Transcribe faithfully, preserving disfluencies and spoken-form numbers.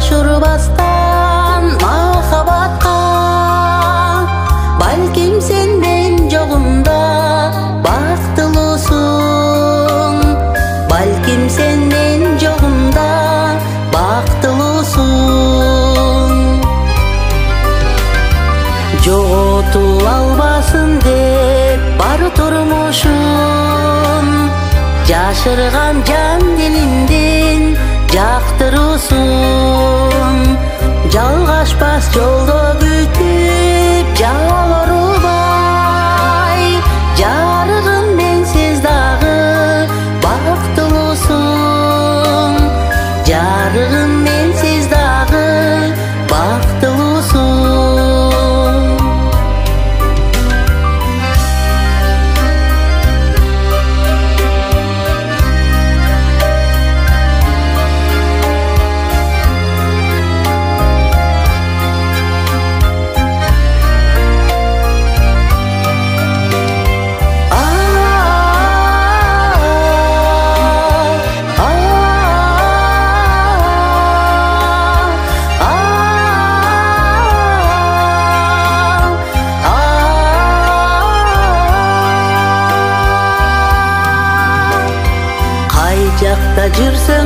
ұшырбастан махаббатқа. Балким сен мен жоғымда бақтылысың, балким сен мен жоғымда бақтылысың. Жоғотуп албасын деп бар турмушум, жашырган жан дилимден жактырусун. Жалгашпас жолдо күтүп жалорубай, жарыгым менсиз дагы бактылуусуң, жарыгым менсиз дагы бактылуусуң. Жакта жүрсө